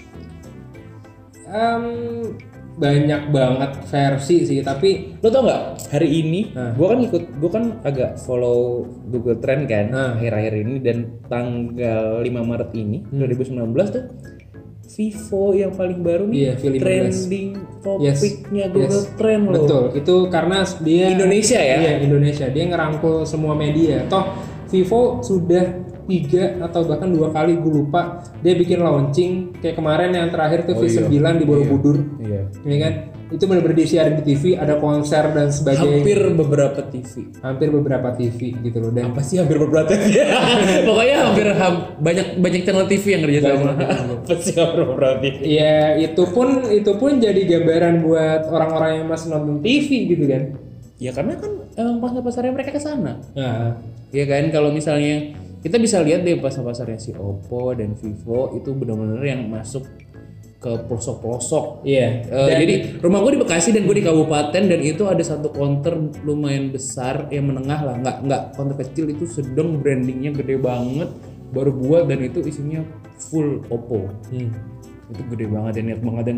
Banyak banget versi sih, tapi lo tau nggak hari ini gue kan agak follow Google Trend kan akhir-akhir ini, dan tanggal 5 Maret ini 2019 tuh Vivo yang paling baru nih trending topiknya Google Trend loh. Betul, itu karena dia Indonesia ya. Iya, Indonesia, dia ngerangkul semua media. Toh Vivo sudah 3 atau bahkan 2 kali gue lupa dia bikin launching, kayak kemarin yang terakhir tuh V9 di Borobudur. Iya kan, itu benar-benar disiarin di TV, ada konser dan sebagainya. Hampir beberapa TV gitu loh. Dan apa sih hampir beberapa TV? Pokoknya banyak channel TV yang kerja sama. Apa sih hampir beberapa TV? Ya itu pun jadi gambaran buat orang-orang yang masih nonton TV gitu kan. Ya karena kan emang pasar-pasarnya mereka ke sana. Iya kan, kalau misalnya kita bisa lihat deh pasar-pasarnya si Oppo dan Vivo itu benar-benar yang masuk ke pelosok-pelosok. Iya. Jadi rumah gue di Bekasi dan gue di kabupaten, dan itu ada satu counter lumayan besar yang menengah lah, nggak counter kecil, itu sedang brandingnya gede banget, baru buat, dan itu isinya full Oppo. Itu gede banget dan niat banget, dan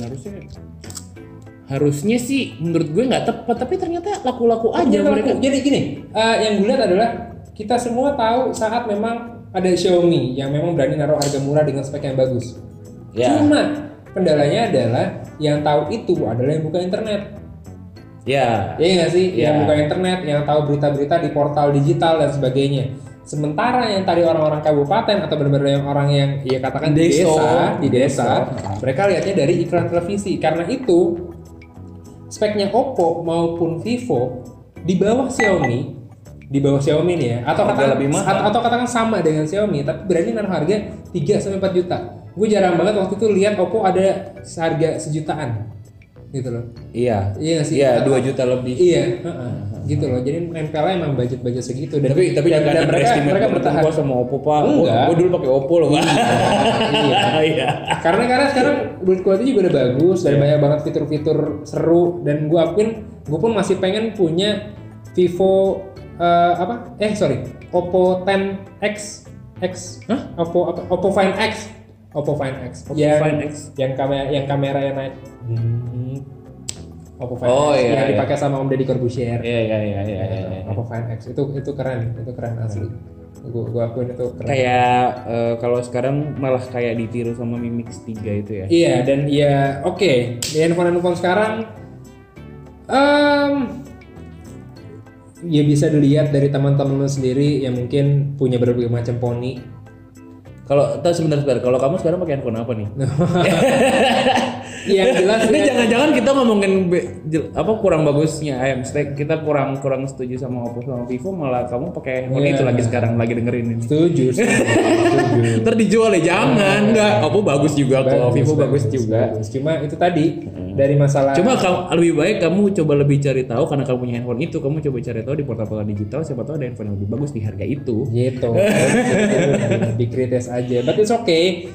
harusnya sih menurut gue nggak tepat, tapi ternyata laku-laku aja mereka. Jadi gini, yang gue lihat adalah kita semua tahu saat memang ada Xiaomi yang memang berani naruh harga murah dengan spek yang bagus. Cuma kendalanya adalah yang tahu itu adalah yang buka internet. Iya nggak sih? Yang buka internet, yang tahu berita-berita di portal digital dan sebagainya. Sementara yang tadi orang-orang kabupaten atau benar-benar yang orang yang ya katakan di desa, mereka lihatnya dari iklan televisi. Karena itu speknya Oppo maupun Vivo di bawah Xiaomi nih ya, atau katakan sama dengan Xiaomi, tapi berani naruh harga 3-4 juta. Gue jarang banget waktu itu lihat Oppo ada harga sejutaan gitu loh. Iya sih. Iya, 2 juta lebih. Iya, gitu loh. Jadi nempelnya emang budget segitu, dan tapi dan mereka bertahan sama Oppo, Pak. Gue dulu pakai Oppo loh, Pak. Iya. Karena sekarang build quality juga udah bagus dan banyak banget fitur-fitur seru, dan gue pun masih pengen punya Vivo Oppo 10X Oppo Find X. Yang kameranya naik. Oppo Find X yang dipakai sama Om Deddy Corbuzier. Iya. Oppo Find X itu keren asli. Gue akuin itu keren. Kayak kalau sekarang malah kayak ditiru sama Mi Mix 3 itu ya. Iya, dan ya oke. Di handphone sekarang ya bisa dilihat dari teman-teman sendiri yang mungkin punya berbagai macam poni. Sebentar. Kalau kamu sekarang pakai handphone apa nih? Yang jelas ini jangan-jangan kita ngomongin kurang bagusnya, kita kurang setuju sama Oppo sama Vivo, malah kamu pakai handphone itu lagi sekarang lagi dengerin ini. Setuju. Ntar dijual ya, jangan. Enggak, Oppo bagus juga kok, Vivo bagus juga. Cuma itu tadi dari masalah. Cuma lebih baik kamu coba lebih cari tahu, karena kamu punya handphone itu, kamu coba cari tahu di portal-portal digital, siapa tahu ada handphone yang lebih bagus di harga itu. Gitu. Lebih kritis aja. But it's okay.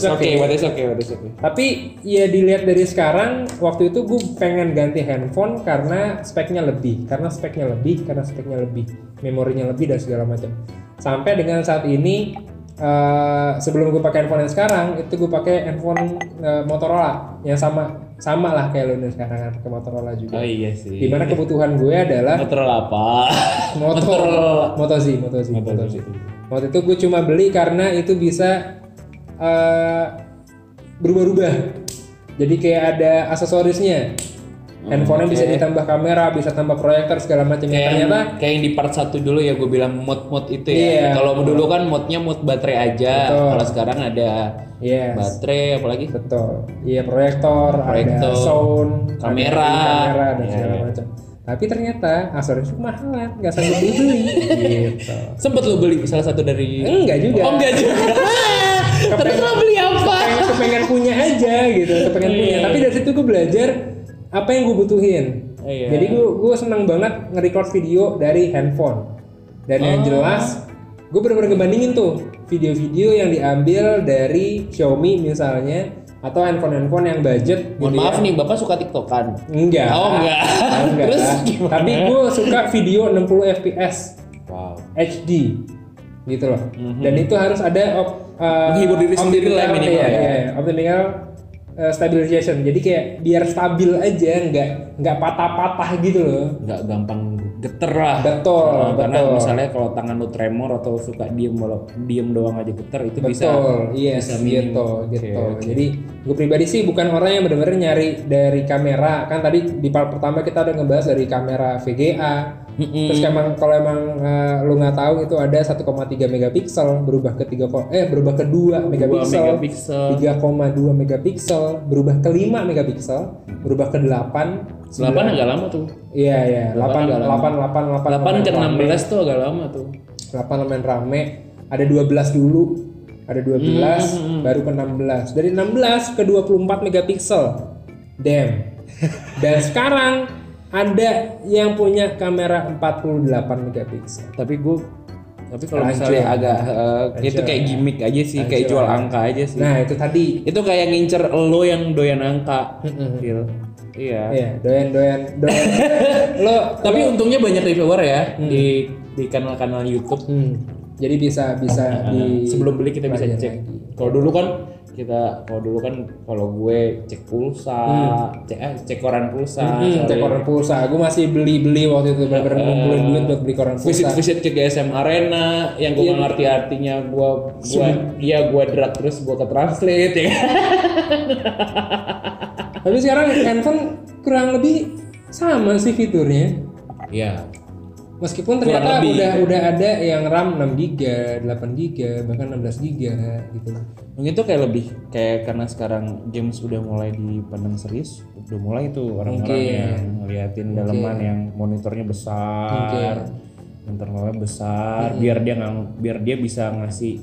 Tapi ya dilihat dari sekarang, waktu itu gue pengen ganti handphone karena speknya lebih, memorinya lebih dan segala macam. Sampai dengan saat ini, sebelum gue pakai handphone yang sekarang, itu gue pakai handphone Motorola yang sama lah kayak lo sekarang kan, ke Motorola juga. Oh iya sih. Dimana kebutuhan gue adalah Motorola apa? Moto Z. Waktu itu gue cuma beli karena itu bisa berubah-ubah. Jadi kayak ada aksesorisnya. Handphonenya bisa ditambah kamera, bisa tambah proyektor segala macam. Ternyata kayak yang di part 1 dulu ya gue bilang mod itu ya. Kalau dulu kan modnya mod baterai aja. Kalau sekarang ada baterai apalagi. Betul. Iya, proyektor, ada sound, kamera dan segala macam. Tapi ternyata aksesoris mahalan, nggak sanggup beli. Gitu. Sempet lo beli salah satu dari? Enggak juga. Terus lo beli apa? Kepengen punya aja gitu, Tapi dari situ gue belajar apa yang gue butuhin. Jadi gue senang banget nge-record video dari handphone. Dan yang jelas, gue bener-bener ngebandingin tuh video-video yang diambil dari Xiaomi misalnya, atau handphone-handphone yang budget. Mohon maaf nih, Bapak suka TikTokan? Enggak. Oh enggak. Enggak. Terus gimana? Tapi gue suka video 60 fps Wow. HD gitu loh. Dan itu harus ada Menghibur diri sendiri lah minimal ya. Iya, optical stabilization. Jadi kayak biar stabil aja, nggak patah-patah gitu loh. Nggak gampang geter lah. Betul, Karena betul. misalnya kalau tangan lu tremor atau suka diem doang aja geter itu bisa. Betul, yes, bisa minim. gitu. Oke. Jadi gue pribadi sih bukan orang yang benar-benar nyari dari kamera. Kan tadi di part pertama kita udah ngebahas dari kamera VGA. Terus kalau emang lu nggak tahu itu ada 1,3 megapiksel berubah ke 2 megapiksel, 3,2 megapiksel berubah ke 5 megapiksel, berubah ke 8. 8 agak lama tuh. Iya, 8 8 ke 16 tuh agak lama tuh. 8 lumayan rame. Ada 12 dulu. Ada 12 baru ke 16. Dari 16 ke 24 megapiksel. Damn. Dan sekarang ada yang punya kamera 48 megapiksel. Tapi kalau misalnya agak itu kayak gimmick aja sih, kayak jual angka aja sih. Nah, itu tadi. Itu kayak ngincer lo yang doyan angka. Gitu. Iya. Doyan. Tapi untungnya banyak reviewer ya di kanal-kanal YouTube. Jadi bisa Sebelum beli kita bisa belajar cek. lagi. Kalau dulu kan kalau gue cek pulsa, cek koran pulsa. Cek koran pulsa. Gue masih beli waktu itu bener-bener ngumpulin duit buat beli koran pulsa. Visit ke GSM Arena yang gue nggak ngerti artinya, gue drag terus gue ke translate ya. Tapi sekarang handphone kurang lebih sama sih fiturnya. Iya. Meskipun ternyata udah ada yang RAM 6 GB, 8 GB, bahkan 16 GB gitu. Mungkin itu kayak lebih karena sekarang games udah mulai dipandang serius, udah mulai tuh orang-orang yang ngeliatin daleman yang monitornya besar, internalnya besar, biar dia bisa ngasih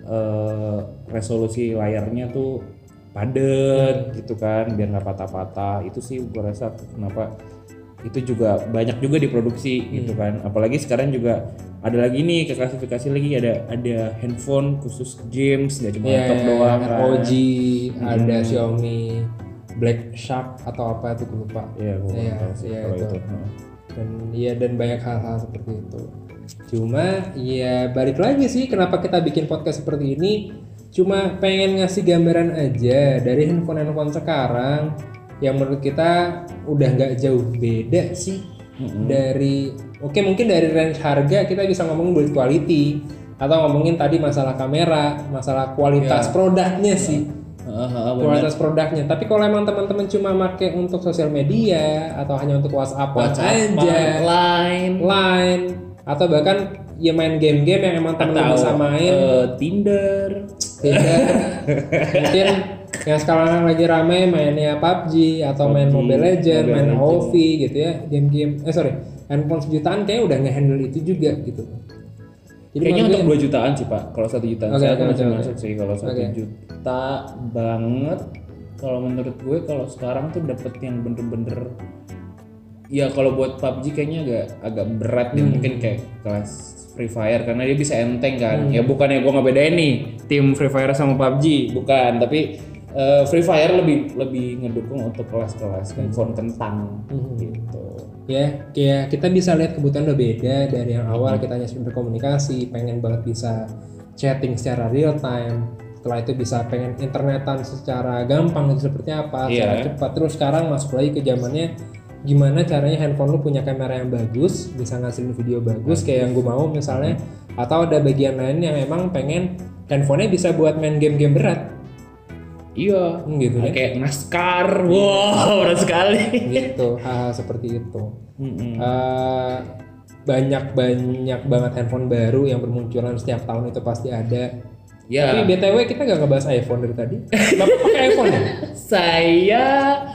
resolusi layarnya tuh padet gitu kan, biar nggak patah-patah. Itu sih gua rasa kenapa itu juga banyak juga diproduksi gitu kan. Apalagi sekarang juga ada lagi nih klasifikasi lagi, ada handphone khusus games, gak cuma laptop doang kan. ROG, ada Xiaomi Black Shark atau apa itu gue lupa. Iya, gue tahu sih kalau itu. Dan banyak hal-hal seperti itu. Cuma ya balik lagi sih kenapa kita bikin podcast seperti ini, cuma pengen ngasih gambaran aja dari handphone sekarang yang menurut kita udah nggak jauh beda sih dari mungkin dari range harga kita bisa ngomongin build quality atau ngomongin tadi masalah kamera, masalah kualitas produknya sih. Kualitas produknya. Tapi kalau emang teman-teman cuma make untuk sosial media atau hanya untuk WhatsApp aja, line atau bahkan ya main game-game yang emang teman-teman bisa main, Tinder. Mungkin yang sekarang lagi rame mainnya PUBG atau main Mobile Legends, main AoV gitu ya, game-game handphone sejutaan kayaknya udah nge-handle itu juga gitu. Jadi kayaknya untuk 2 jutaan sih Pak. Kalau 1 jutaan saya masih masuk sih. Kalau 1 juta banget. Kalau menurut gue kalau sekarang tuh dapet yang bener-bener ya kalau buat PUBG kayaknya agak berat ya, mungkin kayak kelas Free Fire karena dia bisa enteng kan. Ya bukannya gue ngebedain nih tim Free Fire sama PUBG, bukan, tapi Free Fire lebih ngedukung untuk kelas-kelas handphone kentang gitu. Ya, kayak kita bisa lihat kebutuhan udah beda dari yang awal kita hanya berkomunikasi, pengen banget bisa chatting secara real time. Setelah itu bisa pengen internetan secara gampang itu seperti apa, secara cepat. Terus sekarang masuk lagi ke zamannya gimana caranya handphone lu punya kamera yang bagus, bisa ngasilin video bagus kayak yang gue mau misalnya, atau ada bagian lain yang memang pengen handphonenya bisa buat main game-game berat. Iya, gitu kan. Kayak NASCAR, wow, berat sekali. Gitu, hal-hal seperti itu. Banyak banget handphone baru yang bermunculan setiap tahun itu pasti ada. Ya. Tapi BTW kita nggak ngebahas iPhone dari tadi. Bapak pakai iPhone ya? Saya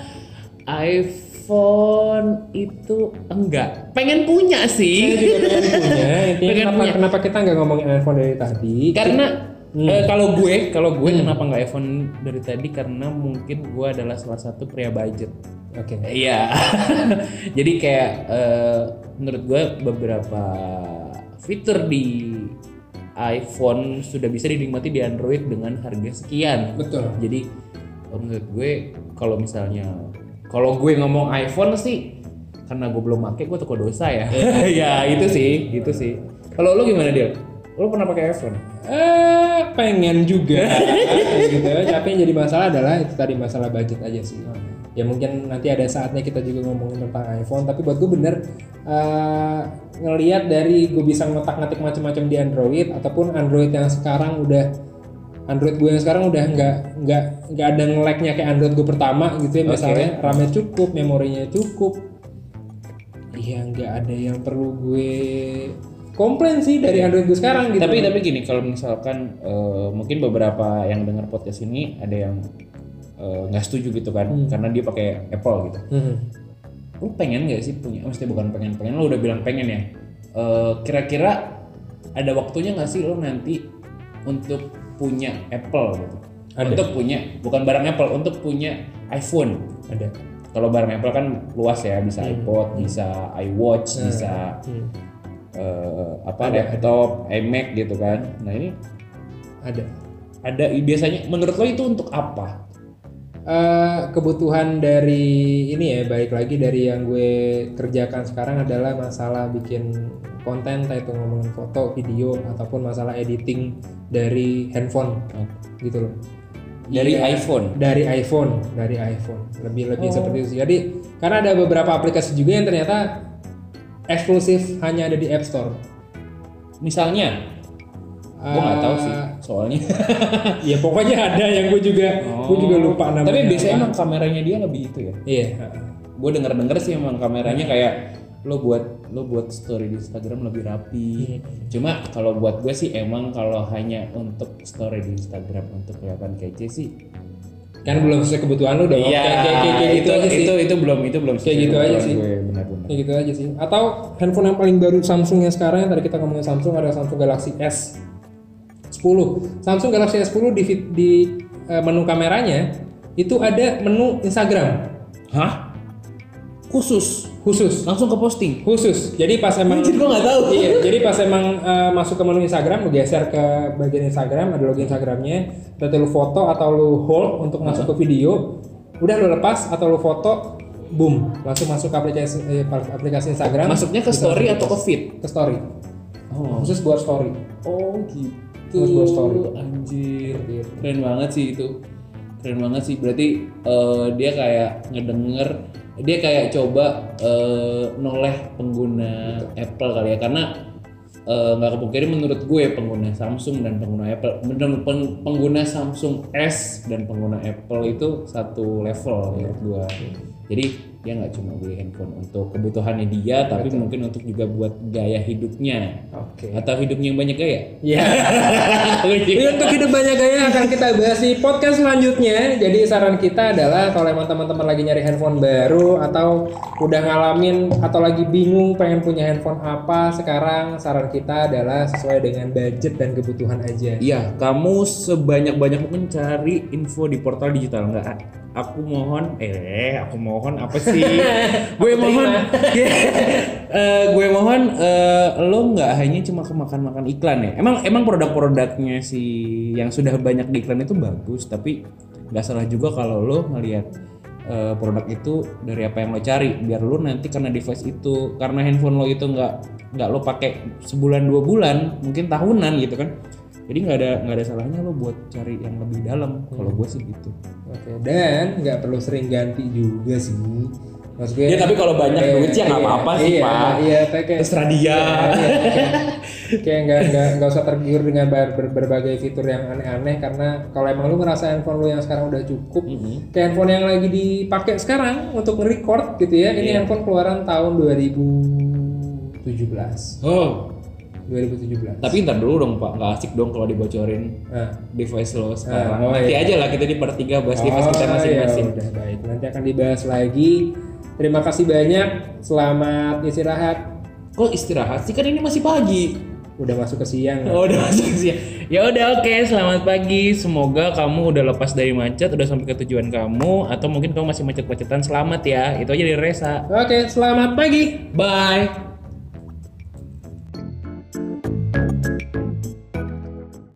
iPhone itu enggak. Pengen punya sih. Saya juga pengen punya. Intinya kenapa kita nggak ngomongin iPhone dari tadi? Karena kalau gue kenapa nggak iPhone dari tadi, karena mungkin gue adalah salah satu pria budget. Oke. Iya. Jadi kayak menurut gue beberapa fitur di iPhone sudah bisa dinikmati di Android dengan harga sekian. Betul. Jadi menurut gue kalau gue ngomong iPhone sih karena gue belum pakai gue toko dosa ya. Ya itu sih. Kalau lu gimana Del? Lu pernah pakai iPhone? Pengen juga gitu. Tapi yang jadi masalah adalah itu tadi masalah budget aja sih. Ya mungkin nanti ada saatnya kita juga ngomongin tentang iPhone, tapi buat gue bener ngelihat dari gue bisa ngotak-ngatik macam-macam di Android ataupun Android yang sekarang Android gue yang sekarang udah nggak ada nge-lag-nya kayak Android gue pertama gitu ya. Misalnya RAM-nya cukup, memorinya cukup. Iya, nggak ada yang perlu gue komplain sih dari Android gue sekarang gitu. Tapi gini, kalau misalkan mungkin beberapa yang dengar podcast ini ada yang nggak setuju gitu kan, karena dia pakai Apple gitu. Lu pengen nggak sih punya? Maksudnya bukan pengen, lu udah bilang pengen ya. Kira-kira ada waktunya nggak sih lu nanti untuk punya Apple gitu? Ada. Untuk punya, bukan barang Apple, untuk punya iPhone. Ada. Kalau barang Apple kan luas ya, bisa iPod, bisa iWatch, bisa laptop, iMac gitu kan. Nah ini ada biasanya menurut lo itu untuk apa? Kebutuhan dari ini ya, baik lagi dari yang gue kerjakan sekarang adalah masalah bikin konten, entah itu ngomongin foto, video ataupun masalah editing dari handphone gitu loh. Dari iPhone lebih seperti itu. Jadi karena ada beberapa aplikasi juga yang ternyata eksklusif hanya ada di App Store. Misalnya gue nggak tahu sih soalnya. Ya pokoknya ada yang gue juga lupa namanya. Tapi biasanya emang kameranya dia lebih itu ya. Iya. Gue denger sih emang kameranya kayak lo buat story di Instagram lebih rapi. Cuma kalau buat gue sih emang kalau hanya untuk story di Instagram untuk kelihatan kece sih kan belum sesuai kebutuhan lo dong. Iya, kayak gitu aja sih. Itu belum kayak gitu aja sih. Benar-benar. Kayak gitu aja sih. Atau handphone yang paling baru Samsung yang sekarang yang tadi kita ngomongin Samsung ada Samsung Galaxy S10. Samsung Galaxy S10 di menu kameranya itu ada menu Instagram. Hah? Khusus langsung ke posting khusus. Jadi pas emang gue nggak tahu. Iya, jadi pas emang masuk ke menu Instagram, lu geser ke bagian Instagram, ada login Instagramnya, nanti lu foto atau lu hold untuk masuk ke video, udah lu lepas atau lu foto, boom, langsung masuk ke aplikasi Instagram. Masuknya ke story atau ke feed? Ke story. Khusus buat story. Oh gitu. Khusus buat story. Anjir, keren banget sih itu. Keren banget sih. Berarti dia kayak ngedenger, dia kayak coba noleh pengguna Apple kali ya, karena nggak kepungkiri menurut gue pengguna Samsung dan pengguna Apple, pengguna Samsung S dan pengguna Apple itu satu level menurut gue. Jadi dia nggak cuma beli handphone untuk kebutuhannya dia, tapi mungkin untuk juga buat gaya hidupnya. Atau hidupnya yang banyak gaya. Iya. Untuk hidup banyak gaya akan kita bahas di podcast selanjutnya. Jadi saran kita adalah kalau emang teman-teman lagi nyari handphone baru atau udah ngalamin atau lagi bingung pengen punya handphone apa sekarang, saran kita adalah sesuai dengan budget dan kebutuhan aja. Iya, kamu sebanyak-banyak mungkin cari info di portal digital. Aku mohon apa sih? gue mohon lo nggak hanya cuma kemakan iklan ya. Emang produk-produknya sih yang sudah banyak di iklan itu bagus, tapi nggak salah juga kalau lo ngelihat produk itu dari apa yang lo cari, biar lo nanti karena device itu, karena handphone lo itu nggak lo pakai sebulan 2 bulan, mungkin tahunan gitu kan. Jadi nggak ada salahnya lo buat cari yang lebih dalam. Kalau gue sih gitu. Dan nggak perlu sering ganti juga sih. Maksud gue, ya tapi kalau banyak duit ya nggak apa-apa sih Pak. Iya, kayak terserah dia. Kayak nggak usah tergiur dengan berbagai fitur yang aneh-aneh, karena kalau emang lu ngerasa handphone lu yang sekarang udah cukup, kayak handphone yang lagi dipakai sekarang untuk nge-record gitu ya. Ini handphone keluaran tahun 2017. 2017. Tapi ntar dulu dong Pak, nggak asik dong kalau dibocorin device lo sekarang. Nanti aja lah kita di part 3 bahas device kita masing-masing. Ya udah, baik, nanti akan dibahas lagi. Terima kasih banyak, selamat istirahat. Kok istirahat sih, kan ini masih pagi. Udah masuk ke siang. Udah masuk ke siang. Ya udah, oke, selamat pagi. Semoga kamu udah lepas dari macet, udah sampai ke tujuan kamu, atau mungkin kamu masih macet-macetan. Selamat ya. Itu aja dari Reza. Oke, selamat pagi. Bye.